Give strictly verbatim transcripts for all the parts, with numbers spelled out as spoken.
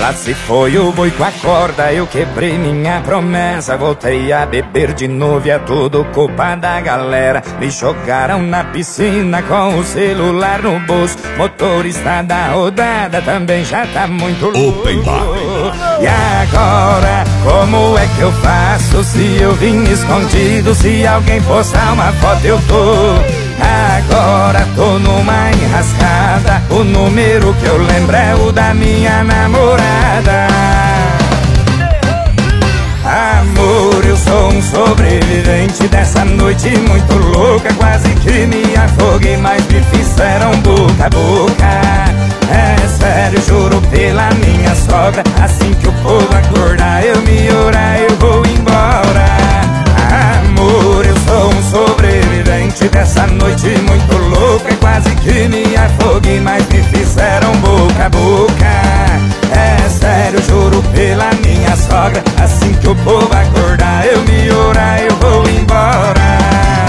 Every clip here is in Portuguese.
Lá se foi o boi com a corda, eu quebrei minha promessa. Voltei a beber de novo e é tudo culpa da galera. Me jogaram na piscina com o celular no bolso. Motorista da rodada também já tá muito louco. Open bar. E agora, como é que eu faço se eu vim escondido? Se alguém postar uma foto eu tô. Agora tô numa enrascada. O número que eu lembro é o da minha namorada. Amor, eu sou um sobrevivente dessa noite muito louca. Quase que me afoguei, mas me fizeram boca a boca. É sério, juro pela minha sogra. Assim que o povo acordar, eu me orar, eu vou embora. Amor, eu sou um sobrevivente dessa noite muito louca. Quase que me afoguei, mas me fizeram boca a boca. É sério, juro pela minha sogra. Assim que o povo acordar, eu me orar, eu vou embora.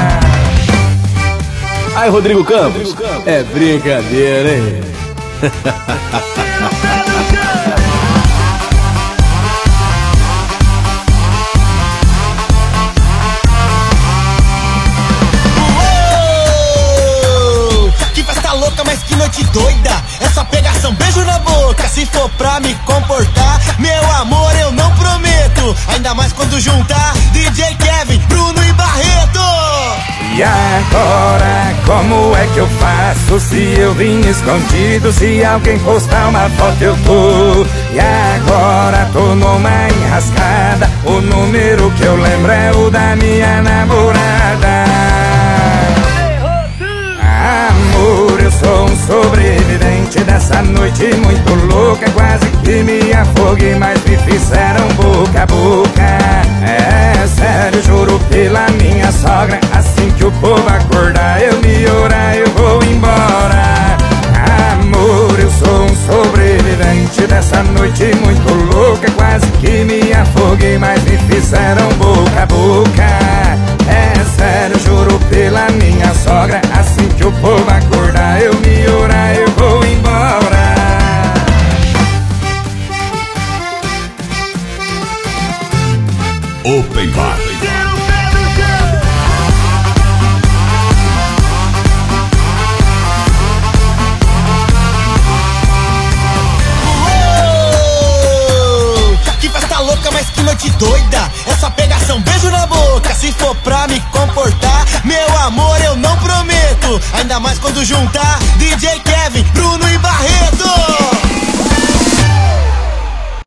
Aí, Rodrigo Campos, é brincadeira, hein? Mas que noite doida, essa pegação, beijo na boca. Se for pra me comportar, meu amor, eu não prometo. Ainda mais quando juntar D J Kevin, Bruno e Barreto. E agora, como é que eu faço se eu vim escondido? Se alguém postar uma foto eu tô. E agora tô numa enrascada. O número que eu lembro é o da minha namorada. Amor, eu sou um sobrevivente dessa noite muito louca. Quase que me afoguei, mas me fizeram boca a boca. É sério, juro pela minha sogra. Assim que o povo acordar, eu me orar, eu vou embora. Amor, eu sou um sobrevivente dessa noite muito louca. Quase que me afoguei, mas me fizeram boca a boca. É sério, juro pela minha sogra. Assim que o povo acordar, eu me orar, eu vou embora. Open bar. Que festa louca, mas que noite doida. Essa pegação, beijo na boca. Se for pra me comportar, meu amor, eu não prometo. Ainda mais quando juntar D J